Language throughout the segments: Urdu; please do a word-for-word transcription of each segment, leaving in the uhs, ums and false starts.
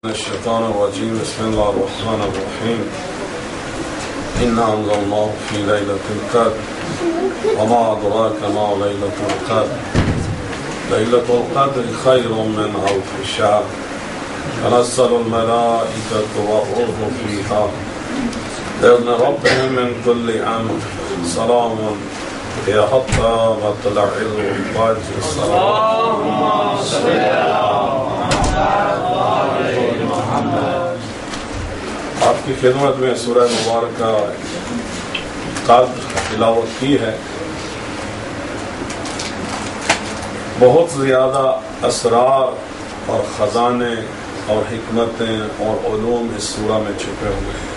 الشيطان الرجيم بسم الله الرحمن الرحيم إنا أنزلناه في ليلة القدر وما أدراك ما ليلة القدر ليلة القدر خير من ألف شهر تنزل الملائكة والروح فيها بإذن ربهم من كل أمر سلام هي حتى مطلع الفجر اللهم صل آپ کی خدمت میں سورہ مبارکہ قدر تلاوت کی ہے. بہت زیادہ اسرار اور خزانے اور حکمتیں اور علوم اس سورہ میں چھپے ہوئے ہیں.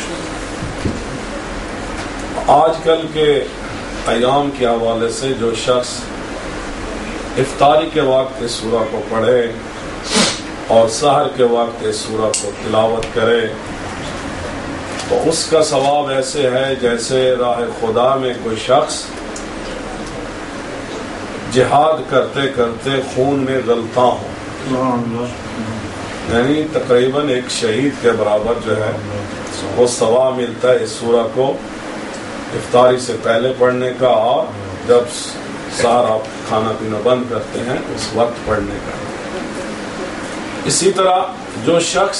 آج کل کے ایام کے حوالے سے جو شخص افطاری کے وقت اس سورہ کو پڑھے اور سحر کے وقت اس سورہ کو تلاوت کرے تو اس کا ثواب ایسے ہے جیسے راہ خدا میں کوئی شخص جہاد کرتے کرتے خون میں غلطاں ہو، یعنی تقریباً ایک شہید کے برابر جو ہے وہ ثواب ملتا ہے اس سورہ کو افطاری سے پہلے پڑھنے کا اور جب سحر آپ کھانا پینا بند کرتے ہیں اس وقت پڑھنے کا. اسی طرح جو شخص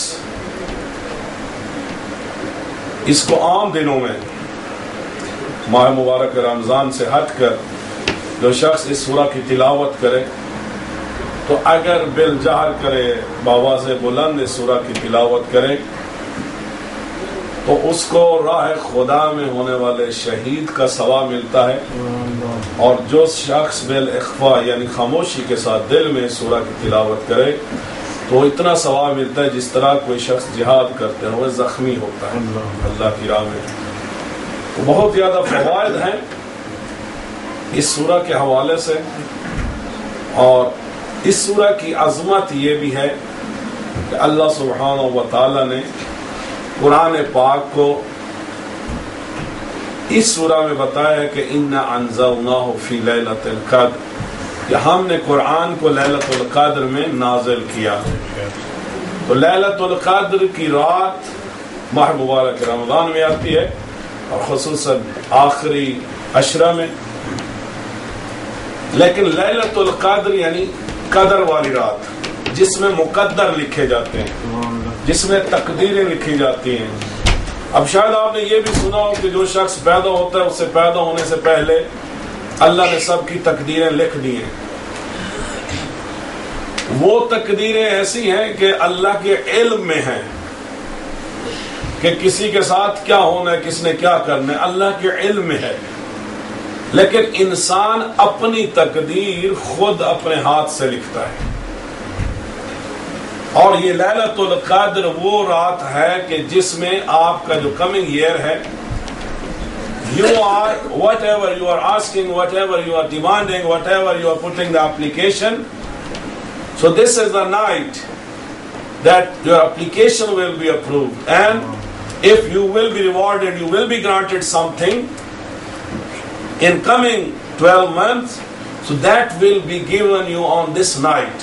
اس کو عام دنوں میں ماہ مبارک رمضان سے ہٹ کر جو شخص اس سورہ کی تلاوت کرے تو اگر بالجہر کرے، بآواز بلند اس سورہ کی تلاوت کرے تو اس کو راہ خدا میں ہونے والے شہید کا ثواب ملتا ہے. اور جو شخص بالاخفاء یعنی خاموشی کے ساتھ دل میں سورہ کی تلاوت کرے تو اتنا ثواب ملتا ہے جس طرح کوئی شخص جہاد کرتے ہوئے زخمی ہوتا ہے اللہ کی راہ میں. بہت زیادہ فوائد ہیں اس سورہ کے حوالے سے. اور اس سورہ کی عظمت یہ بھی ہے کہ اللہ سبحانہ و تعالی نے قرآن پاک کو اس سورہ میں بتایا ہے کہ اِنَّا أَنزَلْنَاهُ فِي لَيْلَةِ الْقَدْرِ کہ ہم نے قرآن کو لیلۃ القدر میں نازل کیا. تو لیلۃ القدر کی رات ماہ مبارک رمضان میں آتی ہے اور خصوصاً آخری عشرہ میں. لیکن لیلۃ القدر یعنی قدر والی رات جس میں مقدر لکھے جاتے ہیں، جس میں تقدیریں لکھی جاتی ہیں. اب شاید آپ نے یہ بھی سنا ہو کہ جو شخص پیدا ہوتا ہے اس سے پیدا ہونے سے پہلے اللہ نے سب کی تقدیریں لکھ دی ہیں. وہ تقدیریں ایسی ہیں کہ اللہ کے علم میں ہیں کہ کسی کے ساتھ کیا ہونا ہے، کس نے کیا کرنا ہے، اللہ کے علم میں ہے. لیکن انسان اپنی تقدیر خود اپنے ہاتھ سے لکھتا ہے. اور یہ لیلۃ القدر وہ رات ہے کہ جس میں آپ کا جو کمنگ ایئر ہے you are whatever you are asking, whatever you are demanding, whatever you are putting the application, so this is the night that your application will be approved, and if you will be rewarded, you will be granted something in coming twelve months, so that will be given you on this night.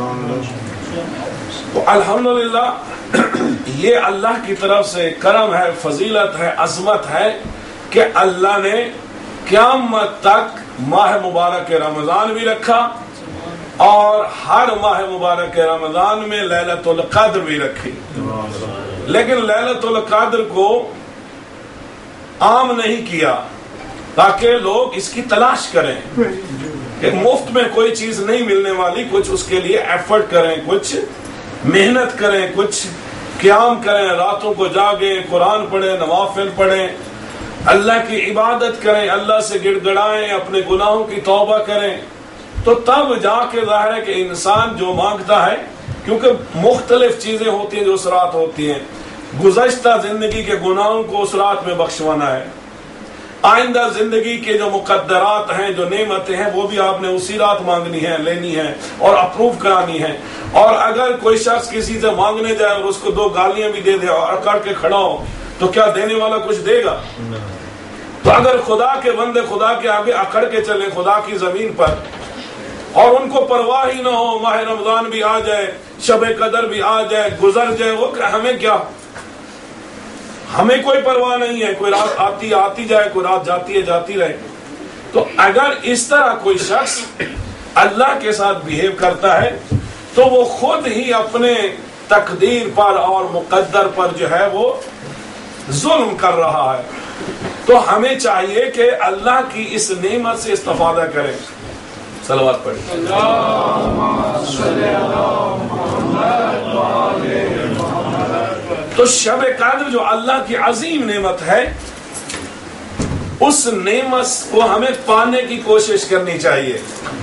تو الحمدللہ یہ اللہ کی طرف سے کرم ہے، فضیلت ہے، عظمت ہے کہ اللہ نے قیامت تک ماہ مبارک رمضان بھی رکھا اور ہر ماہ مبارک رمضان میں لیلۃ القدر بھی رکھی. لیکن لیلۃ القدر کو عام نہیں کیا تاکہ لوگ اس کی تلاش کریں کہ مفت میں کوئی چیز نہیں ملنے والی، کچھ اس کے لیے ایفرٹ کریں، کچھ محنت کریں، کچھ قیام کریں، راتوں کو جاگیں، قرآن پڑھیں، نوافل پڑھیں، اللہ کی عبادت کریں، اللہ سے گڑ گڑائیں، اپنے گناہوں کی توبہ کریں. تو تب جا کے ظاہر ہے کہ انسان جو مانگتا ہے، کیونکہ مختلف چیزیں ہوتی ہیں جو اس رات ہوتی ہیں. گزشتہ زندگی کے گناہوں کو اس رات میں بخشوانا ہے، آئندہ زندگی کے جو مقدرات ہیں، جو نعمتیں ہیں، وہ بھی آپ نے اسی رات مانگنی ہے، لینی ہے اور اپروو کرانی ہے. اور اگر کوئی شخص کسی سے مانگنے جائے اور اس کو دو گالیاں بھی دے دے اور اکڑ کے کھڑا ہو تو کیا دینے والا کچھ دے گا؟ تو اگر خدا کے بندے خدا کے آگے اکڑ کے چلیں خدا کی زمین پر اور ان کو پرواہ ہی نہ ہو ماہ رمضان بھی آ جائے، شب قدر بھی آ جائے، گزر جائے، وہ کہ ہمیں کیا، ہمیں کوئی پرواہ نہیں ہے، کوئی رات آتی آتی جائے، کوئی رات جاتی ہے جاتی رہے۔ تو اگر اس طرح کوئی شخص اللہ کے ساتھ بیہیو کرتا ہے تو وہ خود ہی اپنے تقدیر پر اور مقدر پر جو ہے وہ ظلم کر رہا ہے۔ تو ہمیں چاہیے کہ اللہ کی اس نعمت سے استفادہ کریں۔ صلوات پڑھیں۔ تو شب قدر جو اللہ کی عظیم نعمت ہے، اس نعمت کو ہمیں پانے کی کوشش کرنی چاہیے۔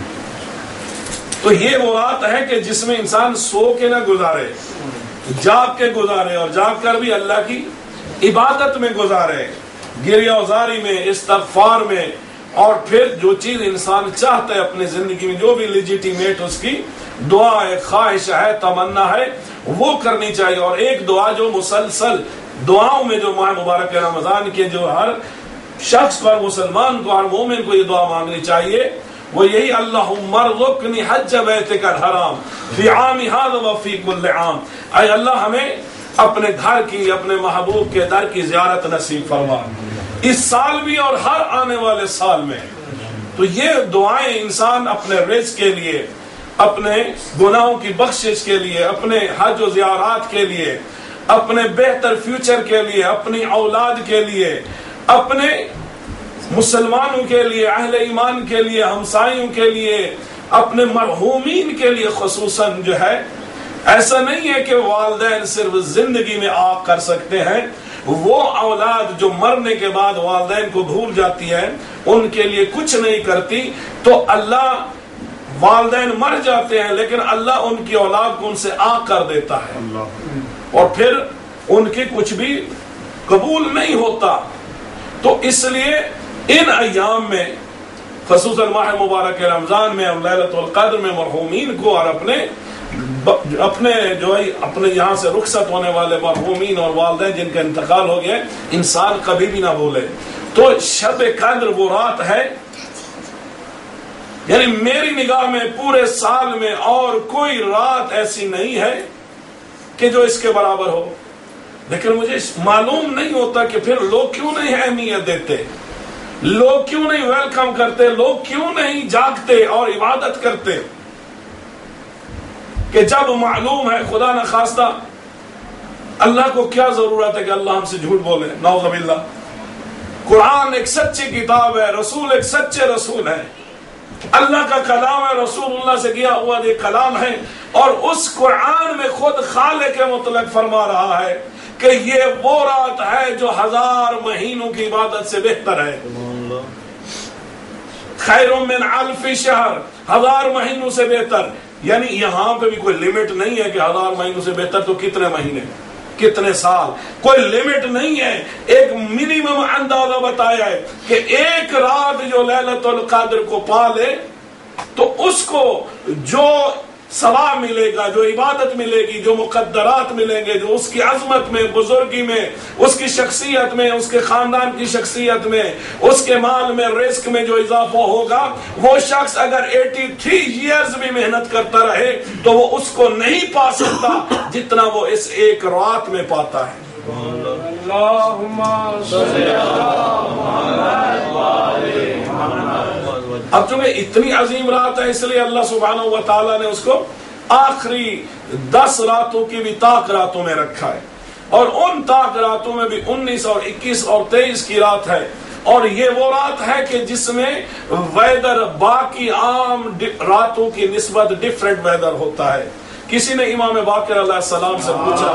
تو یہ وہ رات ہے کہ جس میں انسان سو کے نہ گزارے، جاگ کے گزارے، اور جاگ کر بھی اللہ کی عبادت میں گزارے، گریہ وزاری میں، استغفار میں، اور پھر جو چیز انسان چاہتا ہے اپنی زندگی میں، جو بھی لیجیٹیمیٹ اس کی دعا ہے، خواہش ہے، تمنا ہے، وہ کرنی چاہیے۔ اور ایک دعا جو مسلسل دعاؤں میں جو ماہ مبارک رمضان کے جو ہر شخص کو، ہر مسلمان کو، ہر مومن کو یہ دعا مانگنی چاہیے، وہ یہی اللہم ارزقنی حج بیتک الحرام فی عام ھذا وفی کل عام۔ اے اللہ ہمیں اپنے گھر کی، اپنے محبوب کے در کی زیارت نصیب فرما، اس سال بھی اور ہر آنے والے سال میں۔ تو یہ دعائیں انسان اپنے رزق کے لیے، اپنے گناہوں کی بخشش کے لیے، اپنے حج و زیارات کے لیے، اپنے بہتر فیوچر کے لیے، اپنی اولاد کے لیے، اپنے مسلمانوں کے لیے، اہل ایمان کے لیے، ہمسایوں کے لیے، اپنے مرحومین کے لیے خصوصاً جو ہے، ایسا نہیں ہے کہ والدین صرف زندگی میں آگ کر سکتے ہیں، وہ اولاد جو مرنے کے بعد والدین کو بھول جاتی ہے، ان کے لیے کچھ نہیں کرتی، تو اللہ، والدین مر جاتے ہیں لیکن اللہ ان کی اولاد کو ان سے آگ کر دیتا ہے، اور پھر ان کی کچھ بھی قبول نہیں ہوتا۔ تو اس لیے ان ایام میں، خصوصاً ماہ مبارک رمضان میں اور لیلۃ القدر میں، مرحومین کو اور اپنے اپنے جو ہے اپنے یہاں سے رخصت ہونے والے مرحومین اور والدین جن کا انتقال ہو گیا، انسان کبھی بھی نہ بھولے۔ تو شب قدر وہ رات ہے، یعنی میری نگاہ میں پورے سال میں اور کوئی رات ایسی نہیں ہے کہ جو اس کے برابر ہو، لیکن مجھے معلوم نہیں ہوتا کہ پھر لوگ کیوں نہیں اہمیت دیتے، لوگ کیوں نہیں ویلکم کرتے، لوگ کیوں نہیں جاگتے اور عبادت کرتے، کہ جب معلوم ہے خدا نہ خواستہ اللہ کو کیا ضرورت ہے کہ اللہ ہم سے جھوٹ بولے، نعوذ باللہ۔ قرآن ایک سچی کتاب ہے، رسول ایک سچے رسول ہے، اللہ کا کلام ہے، رسول اللہ سے کیا ہوا ایک کلام ہے، اور اس قرآن میں خود خالق مطلق فرما رہا ہے کہ یہ وہ رات ہے جو ہزار مہینوں کی عبادت سے بہتر ہے، خیر من الف شہر، ہزار مہینوں سے بہتر۔ یعنی یہاں پہ بھی کوئی لیمٹ نہیں ہے کہ ہزار مہینوں سے بہتر تو کتنے مہینے، کتنے سال، کوئی لیمٹ نہیں ہے، ایک منیمم اندازہ بتایا ہے کہ ایک رات جو لیلۃ القدر کو پا لے تو اس کو جو ثواب ملے گا، جو عبادت ملے گی، جو مقدرات ملیں گے، جو اس کی عظمت میں، بزرگی میں، اس کی شخصیت میں، اس کے خاندان کی شخصیت میں، اس کے مال میں، رزق میں جو اضافہ ہوگا، وہ شخص اگر اٹھاسی ایئرز بھی محنت کرتا رہے تو وہ اس کو نہیں پا سکتا جتنا وہ اس ایک رات میں پاتا ہے۔ اب چونکہ اتنی عظیم رات ہے، اس لیے اللہ سبحانہ و تعالیٰ نے اس کو آخری دس راتوں کی بھی طاق راتوں میں رکھا ہے، اور ان طاق راتوں میں بھی انیس اور اکیس اور تیئیس کی رات ہے، اور یہ وہ رات ہے کہ جس میں ویدر باقی عام راتوں کی نسبت ڈیفرنٹ ویدر ہوتا ہے۔ کسی نے امام باقر علیہ السلام سے پوچھا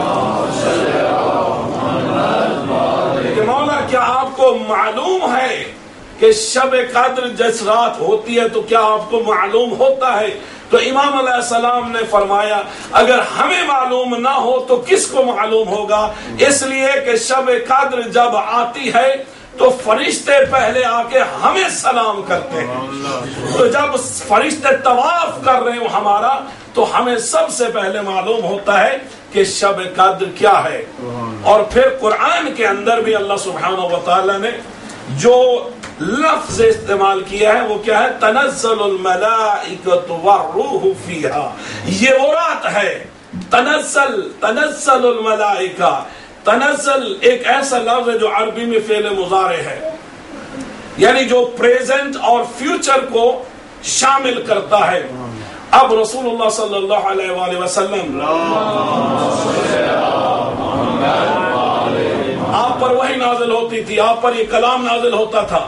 کہ مولا کیا آپ کو معلوم ہے کہ شب قدر جس رات ہوتی ہے تو کیا آپ کو معلوم ہوتا ہے؟ تو امام علیہ السلام نے فرمایا اگر ہمیں معلوم نہ ہو تو کس کو معلوم ہوگا، اس لیے کہ شب قدر جب آتی ہے تو فرشتے پہلے آ کے ہمیں سلام کرتے ہیں، تو جب فرشتے طواف کر رہے ہو ہمارا تو ہمیں سب سے پہلے معلوم ہوتا ہے کہ شب قدر کیا ہے۔ اور پھر قرآن کے اندر بھی اللہ سبحانہ و تعالی نے جو لفظ استعمال کیا ہے وہ کیا ہے؟ تنزل الملائکۃ والروح فیہا. یہ وہ رات ہے. تنزل تنزل الملائکہ. تنزل ایک ایسا لفظ ہے جو عربی میں فعل مضارع ہے، یعنی جو پریزنٹ اور فیوچر کو شامل کرتا ہے. اب رسول اللہ صلی اللہ علیہ وآلہ وسلم آپ پر وحی نازل ہوتی تھی، آپ پر یہ کلام نازل ہوتا تھا.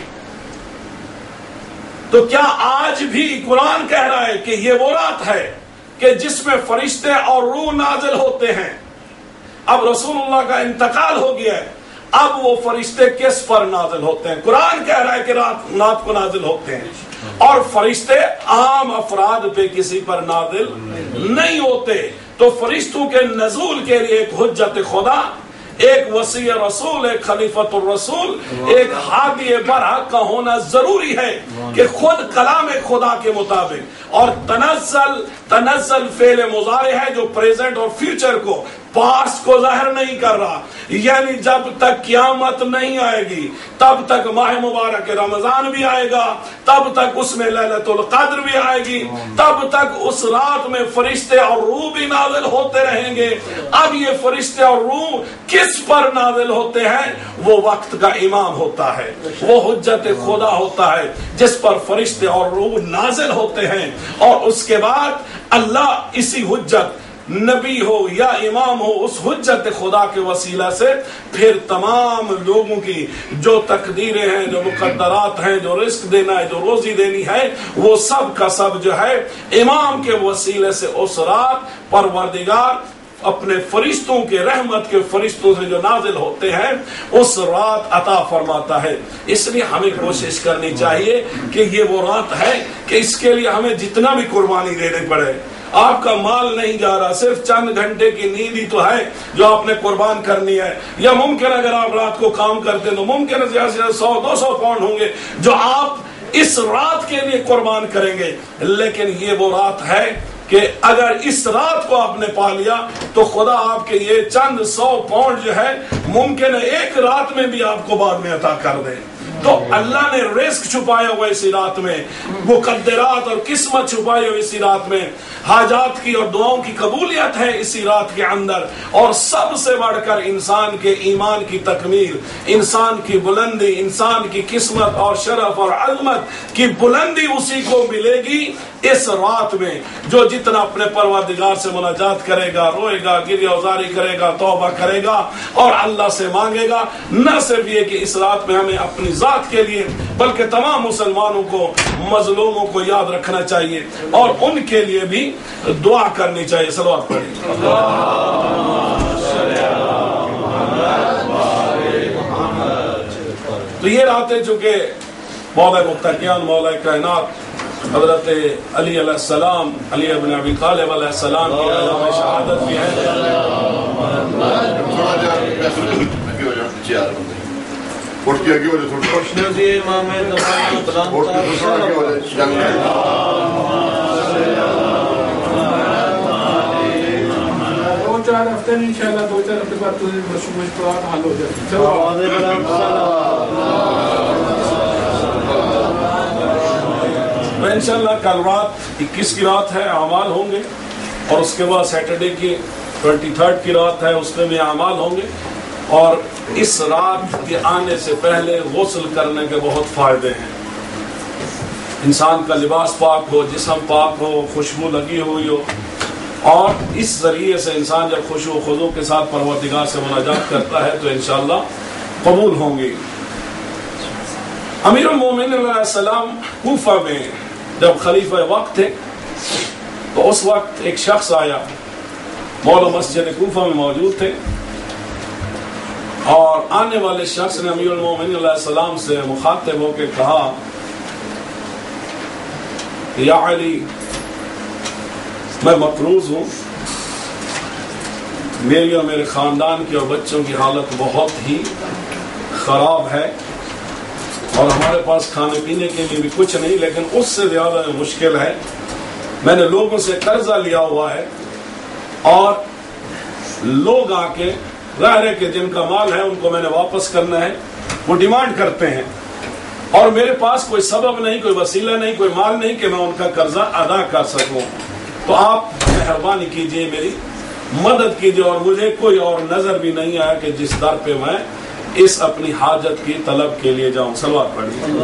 تو کیا آج بھی قرآن کہہ رہا ہے کہ یہ وہ رات ہے کہ جس میں فرشتے اور روح نازل ہوتے ہیں؟ اب رسول اللہ کا انتقال ہو گیا ہے، اب وہ فرشتے کس پر نازل ہوتے ہیں؟ قرآن کہہ رہا ہے کہ رات رات کو نازل ہوتے ہیں، اور فرشتے عام افراد پہ کسی پر نازل نہیں ہوتے. تو فرشتوں کے نزول کے لیے ایک حجت خدا، ایک وصی رسول، ایک خلیفۃ الرسول، ایک ہادی برحق کا ہونا ضروری ہے کہ خود کلام خدا کے مطابق. اور تنزل تنزل فعل مضارع ہے جو پریزنٹ اور فیوچر کو، پاسٹ کو ظاہر نہیں کر رہا. یعنی جب تک قیامت نہیں آئے گی تب تک ماہ مبارک رمضان بھی آئے گا، تب تک اس میں لیلۃ القدر بھی آئے گی، تب تک اس رات میں فرشتے اور روح بھی نازل ہوتے رہیں گے. اب یہ فرشتے اور روح کس پر نازل ہوتے ہیں؟ وہ وقت کا امام ہوتا ہے، وہ حجت خدا ہوتا ہے جس پر فرشتے اور روح نازل ہوتے ہیں. اور اس کے بعد اللہ اسی حجت، نبی ہو یا امام ہو، اس حجت خدا کے وسیلہ سے پھر تمام لوگوں کی جو تقدیریں ہیں، جو مقدرات ہیں، جو رزق دینا ہے، جو روزی دینی ہے، وہ سب کا سب جو ہے امام کے وسیلے سے اس رات پروردگار اپنے فرشتوں کے، رحمت کے فرشتوں سے جو نازل ہوتے ہیں، اس رات عطا فرماتا ہے. اس لیے ہمیں کوشش کرنی چاہیے کہ یہ وہ رات ہے کہ اس کے لیے ہمیں جتنا بھی قربانی دینے پڑے. آپ کا مال نہیں جا رہا، صرف چند گھنٹے کی نیند ہی تو ہے جو آپ نے قربان کرنی ہے. یا ممکن اگر آپ رات کو کام کرتے تو ممکن ہے زیادہ سے زیادہ سو دو سو پاؤنڈ ہوں گے جو آپ اس رات کے لیے قربان کریں گے. لیکن یہ وہ رات ہے کہ اگر اس رات کو آپ نے پا لیا تو خدا آپ کے یہ چند سو پاؤنڈ جو ہے ممکن ہے ایک رات میں بھی آپ کو بعد میں عطا کر دے. تو اللہ نے رزق چھپایا ہوا اسی رات میں، مقدرات اور قسمت چھپائی ہوئی اسی رات میں، حاجات کی اور دعاؤں کی قبولیت ہے اسی رات کے اندر. اور سب سے بڑھ کر انسان کے ایمان کی تکمیل، انسان کی بلندی، انسان کی قسمت اور شرف اور عظمت کی بلندی اسی کو ملے گی اس رات میں جو جتنا اپنے پروردگار سے مناجات کرے گا، روئے گا، گریہ وزاری کرے گا، توبہ کرے گا اور اللہ سے مانگے گا. نہ صرف یہ کہ اس رات میں ہمیں اپنی ذات کے لیے بلکہ تمام مسلمانوں کو، مظلوموں کو یاد رکھنا چاہیے اور ان کے لیے بھی دعا کرنی چاہیے. صلوات پڑھیں. تو یہ راتیں چونکہ مولا متقیان، مولا کائنات حضرت علی علیہ السلام، علی ابن ابی طالب علیہ السلام کی ایام شہادت بھی ہے. دو چار ہفتے ان شاء اللہ دو چار ہفتے بعد مشکلات حل ہو جائے. انشاءاللہ کل رات اکیس کی رات ہے، اعمال ہوں گے، اور اس کے بعد سیٹرڈے کی ٹوینٹی تھرڈ کی رات ہے، اس میں بھی اعمال ہوں گے. اور اس رات کے آنے سے پہلے غسل کرنے کے بہت فائدے ہیں. انسان کا لباس پاک ہو، جسم پاک ہو، خوشبو لگی ہوئی ہو، اور اس ذریعے سے انسان جب خوشو و خضوع کے ساتھ پروردگار سے مناجات کرتا ہے تو انشاءاللہ قبول ہوں گی. امیر المومنین علیہ السلام کوفہ میں جب خلیفہ وقت تھے تو اس وقت ایک شخص آیا، مولا مسجد کوفہ میں موجود تھے، اور آنے والے شخص نے امیر المومنین علیہ السلام سے مخاطب ہو کے کہا کہ یا علی، میں مقروض ہوں، میری اور میرے خاندان کی اور بچوں کی حالت بہت ہی خراب ہے، اور ہمارے پاس کھانے پینے کے لیے بھی کچھ نہیں، لیکن اس سے زیادہ مشکل ہے، میں نے لوگوں سے قرضہ لیا ہوا ہے، اور لوگ آ کے رہ رہے کہ جن کا مال ہے ان کو میں نے واپس کرنا ہے، وہ ڈیمانڈ کرتے ہیں اور میرے پاس کوئی سبب نہیں، کوئی وسیلہ نہیں، کوئی مال نہیں کہ میں ان کا قرضہ ادا کر سکوں، تو آپ مہربانی کیجئے، میری مدد کیجئے، اور مجھے کوئی اور نظر بھی نہیں آیا کہ جس در پہ میں اس اپنی حاجت کی طلب کے لیے جاؤں۔ صلوات پڑھیے۔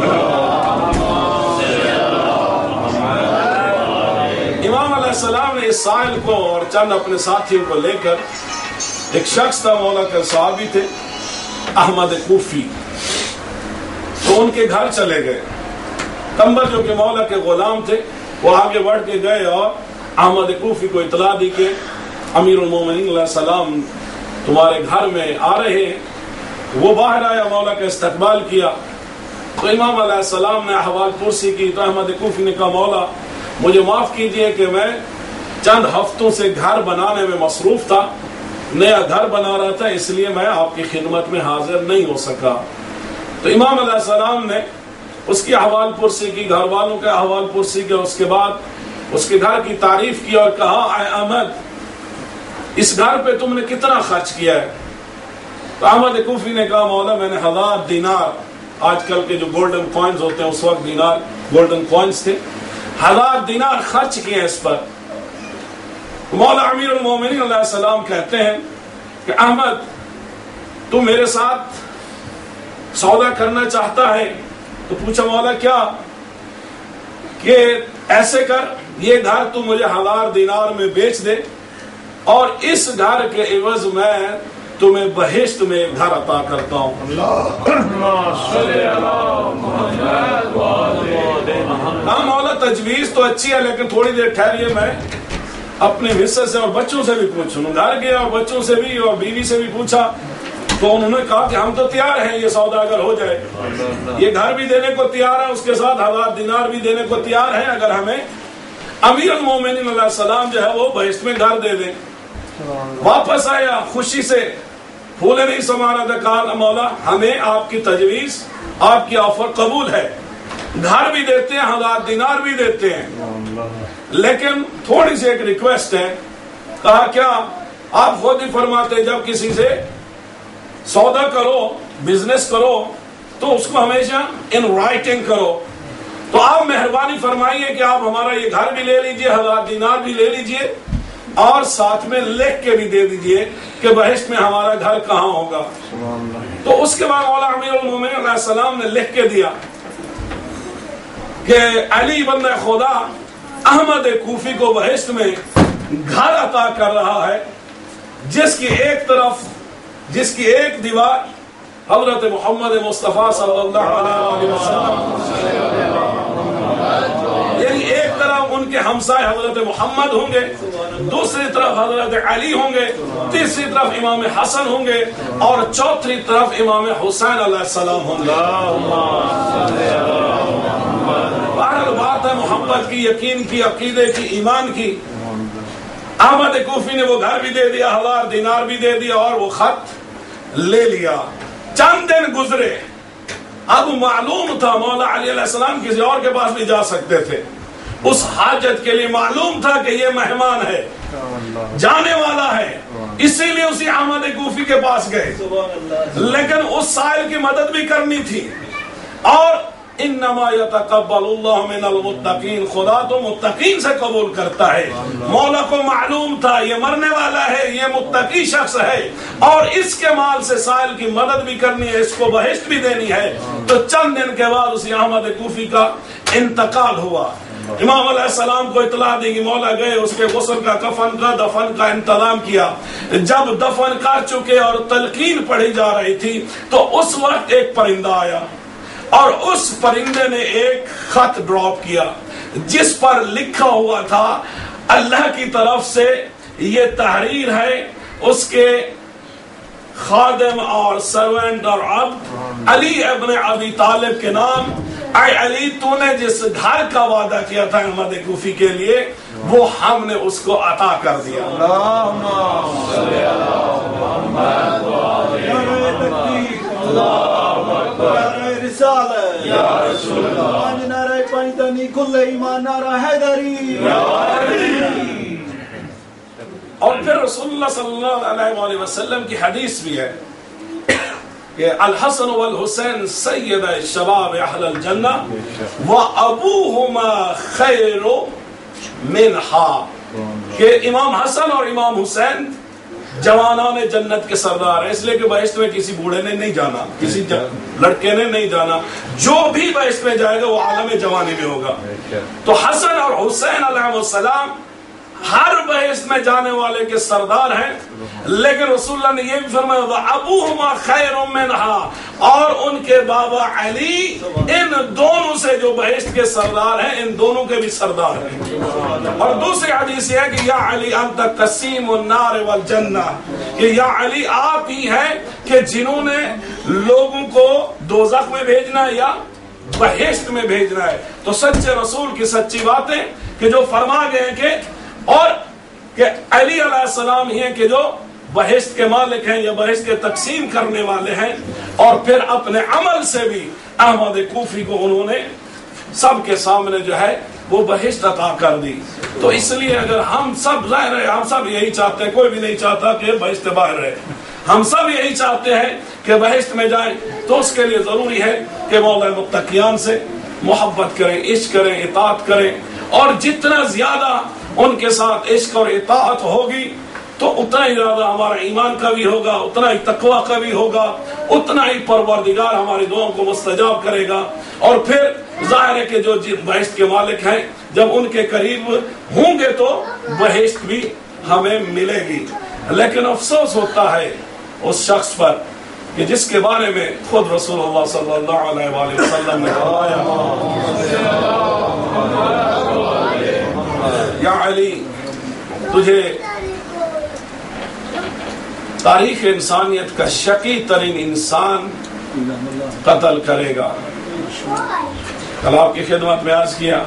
امام علیہ السلام نے اس سائل کو اور چند اپنے ساتھیوں کو لے کر، ایک شخص تھا مولا کے صحابی تھے احمد کوفی، تو ان کے گھر چلے گئے۔ کمبر جو کہ مولا کے غلام تھے وہ آگے بڑھ کے گئے اور احمد کوفی کو اطلاع دی کہ امیر المومنین علیہ السلام تمہارے گھر میں آ رہے ہیں۔ وہ باہر آیا، مولا کا استقبال کیا، تو امام علیہ السلام نے احوال پرسی کی، تو احمد کوفی نے کہا مولا مجھے معاف کیجئے کہ میں چند ہفتوں سے گھر بنانے میں مصروف تھا، نیا گھر بنا رہا تھا، اس لیے میں آپ کی خدمت میں حاضر نہیں ہو سکا۔ تو امام علیہ السلام نے اس کی احوال پرسی کی، گھر والوں کے احوال پرسی کی، اس کے بعد اس کے گھر کی تعریف کی اور کہا اے احمد اس گھر پہ تم نے کتنا خرچ کیا ہے؟ تو احمد کوفی نے کہا مولا میں نے ہزار دینار، آج کل کے جو گولڈن کوائنز ہوتے ہیں اس وقت دینار گولڈن کوائنز تھے، ہزار دینار خرچ کیے اس پر۔ مولا امیر المومنین علیہ السلام کہتے ہیں کہ احمد تو میرے ساتھ سودا کرنا چاہتا ہے؟ تو پوچھا مولا کیا؟ کہ ایسے کر یہ گھر تو مجھے ہزار دینار میں بیچ دے اور اس گھر کے عوض میں تمہیں بہشت میں ایک گھر عطا کرتا ہوں۔ ہاں مولا تجویز تو اچھی ہے لیکن تھوڑی دیر ٹھہریے، میں اپنے حصے سے اور بچوں سے بھی پوچھوں۔ گھر گیا اور بچوں سے بھی اور بیوی سے بھی پوچھا، تو انہوں نے کہا کہ ہم تو تیار ہیں یہ سودا اگر ہو جائے، یہ گھر بھی دینے کو تیار ہے، اس کے ساتھ ہزار دینار بھی دینے کو تیار ہے اگر ہمیں امیر المومنین علیہ السلام جو ہے وہ بہشت میں گھر دے دیں۔ واپس آیا خوشی سے، پھولے نہیں سما رہا تھا، کہا مولا ہمیں آپ کی تجویز، آپ کی آفر قبول ہے، گھر بھی دیتے ہیں، ہزار دینار بھی دیتے ہیں، لیکن تھوڑی سی ایک ریکویسٹ ہے۔ کہا کیا؟ آپ خود ہی فرماتے جب کسی سے سودا کرو، بزنس کرو تو اس کو ہمیشہ ان رائٹنگ کرو، تو آپ مہربانی فرمائیے کہ آپ ہمارا یہ گھر بھی لے لیجئے، ہزار دینار بھی لے لیجئے، اور ساتھ میں لکھ کے بھی دے دیجئے کہ بہشت میں ہمارا گھر کہاں ہوگا۔ تو اس کے بعد مولا امیر المومنین علیہ السلام نے لکھ کے دیا کہ علی بن خدا احمد کوفی کو بہشت میں گھر عطا کر رہا ہے جس کی ایک طرف، جس کی ایک دیوار حضرت محمد مصطفیٰ صلی اللہ علیہ وسلم، یعنی ایک طرف ان کے ہمسائے حضرت محمد ہوں گے، دوسری طرف حضرت علی ہوں گے، تیسری طرف امام حسن ہوں گے، اور چوتھی طرف امام حسین علیہ السلام ہوں گے۔ بہرحال بات ہے محبت کی، یقین کی، عقیدے کی، ایمان کی۔ احمد کوفی نے وہ گھر بھی دے دیا، ہزار دینار بھی دے دیا، اور وہ خط لے لیا۔ چند دن گزرے، اب معلوم تھا مولا علی علیہ السلام کسی اور کے پاس بھی جا سکتے تھے، اس حاجت کے لیے معلوم تھا کہ یہ مہمان ہے، جانے والا ہے، اسی لیے اسی احمد کوفی کے پاس گئے، لیکن اس سائل کی مدد بھی کرنی تھی۔ اور انما یتقبل اللہ من المتقین، خدا تو متقین سے قبول کرتا ہے۔ مولا کو معلوم تھا یہ مرنے والا ہے، یہ متقی شخص ہے، اور اس کے مال سے سائل کی مدد بھی کرنی ہے، اس کو بہشت بھی دینی ہے۔ تو چند دن کے بعد اسی احمد کوفی کا انتقال ہوا۔ امام علیہ السلام کو اطلاع دی کہ مولا گئے، اس کے غسل کا، کفن کا، دفن کا انتظام کیا۔ جب دفن کر چکے اور تلقین پڑھی جا رہی تھی تو اس وقت ایک پرندہ آیا، اور اس پرندے نے ایک خط ڈراپ کیا جس پر لکھا ہوا تھا اللہ کی طرف سے یہ تحریر ہے اس کے خادم اور سرونٹ اور عبد علی ابن ابی طالب کے نام، اے علی تو نے جس گھر کا وعدہ کیا تھا احمد کوفی کے لیے وہ ہم نے اس کو عطا کر دیا۔ اور پھر رسول اللہ صلی اللہ علیہ وسلم کی حدیث بھی ہے کہ الحسن والحسین سید شباب اہل الجنہ وابوہما خیر منہا، کہ امام حسن اور امام حسین جوانان جنت کے سردار ہیں، اس لیے کہ بہشت میں کسی بوڑھے نے نہیں جانا، کسی لڑکے نے نہیں جانا، جو بھی بہشت میں جائے گا وہ عالم جوانی میں ہوگا۔ تو حسن اور حسین علیہ السلام ہر بہشت میں جانے والے کے سردار ہیں، لیکن رسول اللہ نے یہ بھی فرمایا ابوہما خیر منہا، اور ان کے بابا علی ان دونوں سے جو بہشت کے سردار ہیں ان دونوں کے بھی سردار ہیں۔ اور دوسری حدیث ہے کہ یا علی انت قسیم النار والجنہ، کہ یا علی آپ ہی ہیں کہ جنہوں نے لوگوں کو دوزخ میں بھیجنا ہے یا بہشت میں بھیجنا ہے۔ تو سچے رسول کی سچی باتیں کہ جو فرما گئے کہ اور کہ علی علیہ السلام ہی ہیں کہ جو بہشت کے مالک ہیں یا بہشت کے تقسیم کرنے والے ہیں، اور پھر اپنے عمل سے بھی احمد کوفی کو انہوں نے سب کے سامنے جو ہے وہ بہشت عطا کر دی۔ تو اس لیے اگر ہم سب ظاہر ہے ہم سب یہی چاہتے ہیں، کوئی بھی نہیں چاہتا کہ بہشت باہر رہے، ہم سب یہی چاہتے ہیں کہ بہشت میں جائیں، تو اس کے لیے ضروری ہے کہ مولا متقیان سے محبت کریں، عشق کریں، اطاعت کریں، اور جتنا زیادہ ان کے ساتھ عشق اور اطاعت ہوگی تو اتنا ہی زیادہ ہمارا ایمان کا بھی ہوگا، اتنا ہی تقوی کا بھی ہوگا، اتنا ہی پروردگار ہماری دعاؤں کو مستجاب کرے گا۔ اور پھر ظاہر ہے کہ جو بہشت کے مالک ہیں جب ان کے قریب ہوں گے تو بہشت بھی ہمیں ملے گی۔ لیکن افسوس ہوتا ہے اس شخص پر کہ جس کے بارے میں خود رسول اللہ صلی اللہ علیہ وآلہ وسلم نے فرمایا یا علی تجھے تاریخ انسانیت کا شقی ترین انسان قتل کرے گا۔ کل آپ کی خدمت میں عرض کیا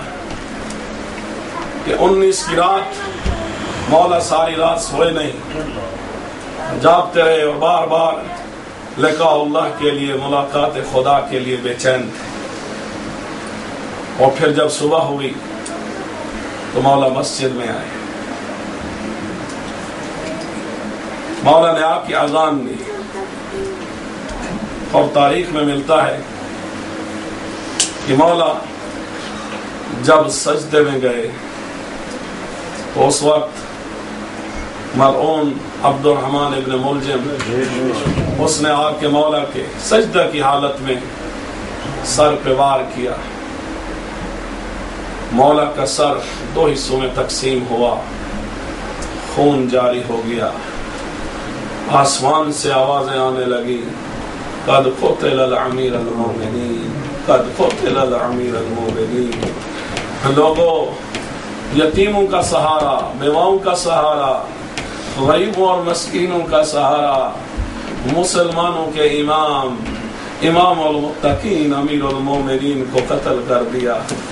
کہ انیس کی رات مولا ساری رات سوئے نہیں، جاگتے رہے اور بار بار لقاء اللہ کے لیے، ملاقات خدا کے لیے بے چین تھے۔ اور پھر جب صبح ہوئی تو مولا مسجد میں آئے، مولا نے آپ کی اذان دی، اور تاریخ میں ملتا ہے کہ مولا جب سجدے میں گئے تو اس وقت مرعون عبد الرحمن ابن ملجم اس نے آ کے مولا کے سجدہ کی حالت میں سر پہ وار کیا، مولا کا سر دو حصوں میں تقسیم ہوا، خون جاری ہو گیا، آسمان سے آوازیں آنے لگی قد قتل الامیر المومنین، قد قتل الامیر المومنین۔ لوگوں، یتیموں کا سہارا، بیواؤں کا سہارا، غریبوں اور مسکینوں کا سہارا، مسلمانوں کے امام امام المتقین امیر المومنین کو قتل کر دیا۔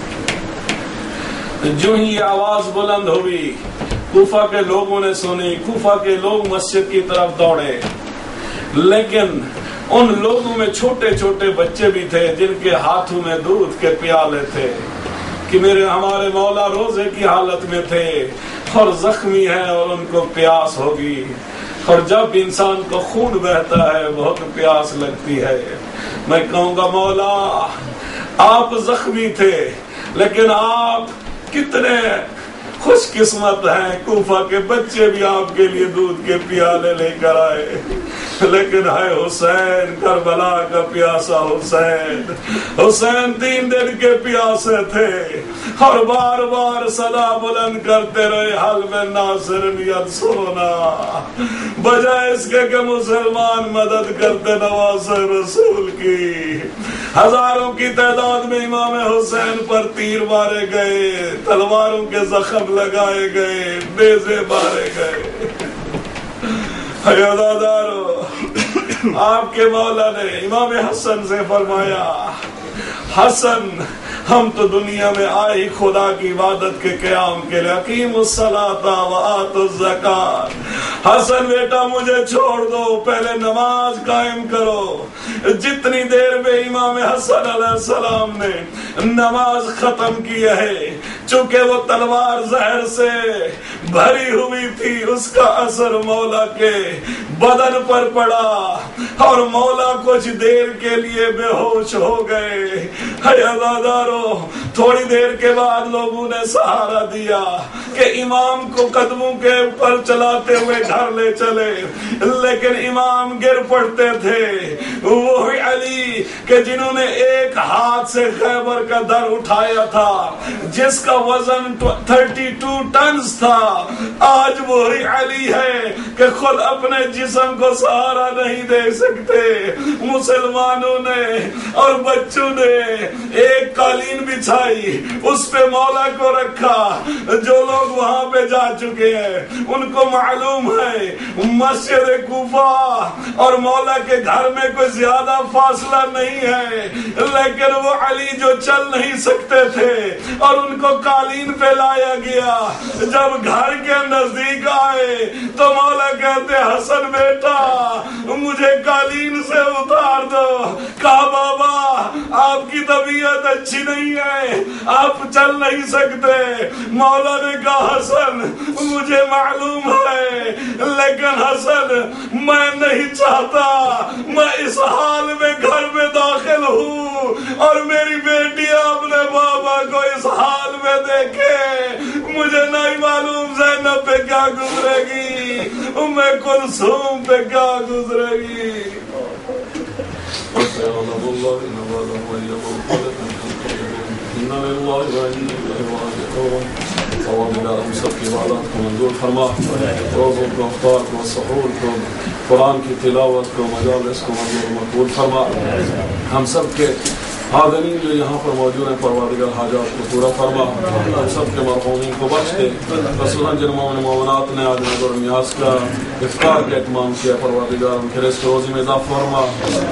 جو ہی یہ آواز بلند ہوئی کوفہ کے لوگوں نے سنی، کوفہ کے لوگ مسجد کی طرف دوڑے، لیکن ان لوگوں میں چھوٹے چھوٹے بچے بھی تھے جن کے ہاتھوں میں دودھ کے پیالے تھے کہ میرے ہمارے مولا روزے کی حالت میں تھے اور زخمی ہیں اور ان کو پیاس ہوگی، اور جب انسان کو خون بہتا ہے بہت پیاس لگتی ہے۔ میں کہوں گا مولا آپ زخمی تھے لیکن آپ کتنے خوش قسمت ہیں، کوفہ کے بچے بھی آپ کے لیے دودھ کے پیالے لے کر آئے، لیکن ہے حسین، کربلا کا پیاسا حسین، حسین تین دن کے پیاسے تھے اور بار بار صدا بلند کرتے رہے حل میں ناصر ینصرنا، بجائے اس کے کہ مسلمان مدد کرتے نواز رسول کی۔ ہزاروں کی تعداد میں امام حسین پر تیر مارے گئے، تلواروں کے زخم لگائے گئے، نیزے مارے گئے۔ حیادارو، آپ کے مولا نے امام حسن سے فرمایا حسن ہم تو دنیا میں آئی خدا کی عبادت کے قیام کے لیے، اقیموا الصلاۃ وآتوا الزکاۃ، حسن بیٹا مجھے چھوڑ دو، پہلے نماز قائم کرو، جتنی دیر میں امام حسن علیہ السلام نے نماز ختم کی ہے، چونکہ وہ تلوار زہر سے بھری ہوئی تھی، اس کا اثر مولا کے بدن پر پڑا اور مولا کچھ دیر کے لیے بے ہوش ہو گئے۔ ہے عزادارو، تھوڑی دیر کے بعد لوگوں نے سہارا دیا کہ امام کو قدموں کے اوپر چلاتے ہوئے گھر لے چلے، لیکن امام گر پڑتے تھے۔ وہی علی کہ جنہوں نے ایک ہاتھ سے خیبر کا در اٹھایا تھا، جس کا وزن تھرٹی ٹو ٹنز تھا، آج وہی علی ہے کہ خود اپنے جسم کو سہارا نہیں دے سکتے۔ مسلمانوں نے اور بچوں نے ایک قالین بچھائی، اس پہ مولا کو رکھا۔ جو لوگ وہاں پہ جا چکے ہیں ان کو معلوم ہے مسجد کوفہ اور مولا کے گھر میں کوئی زیادہ فاصلہ نہیں ہے، لیکن وہ علی جو چل نہیں سکتے تھے اور ان کو قالین پہ لایا گیا، جب گھر کے نزدیک آئے تو مولا کہتے حسن بیٹا مجھے قالین سے اتار دو۔ کہا بابا آپ کی طبیعت اچھی نہیں ہے، آپ چل نہیں سکتے۔ مولا نے کہا حسن مجھے معلوم ہے، لیکن حسن میں نہیں چاہتا میں اس حال میں گھر میں داخل ہوں اور میری بیٹی اپنے بابا کو اس حال میں دیکھے۔ مجھے نہیں معلوم زینب پہ کیا گزرے گی، ام کلثوم پہ کیا گزرے گی۔ ہم سب کی عبادت کو منظور فرما، روزوں کو، افطار کو، سحور کو، قرآن کی تلاوت کو، مجالس کو منظور مقبول فرما۔ ہم سب کے حاضرین جو یہاں پر موجود ہیں پروردگار حاجات کو پورا فرما، ہم سب کے مرحومین کو بخش دے۔ خصوصاً جن مومن مومنات نے آج نظر نیاز کا افطار کا اہتمام کیا، پروردگار ان کے رزق روزی میں اضافہ فرما۔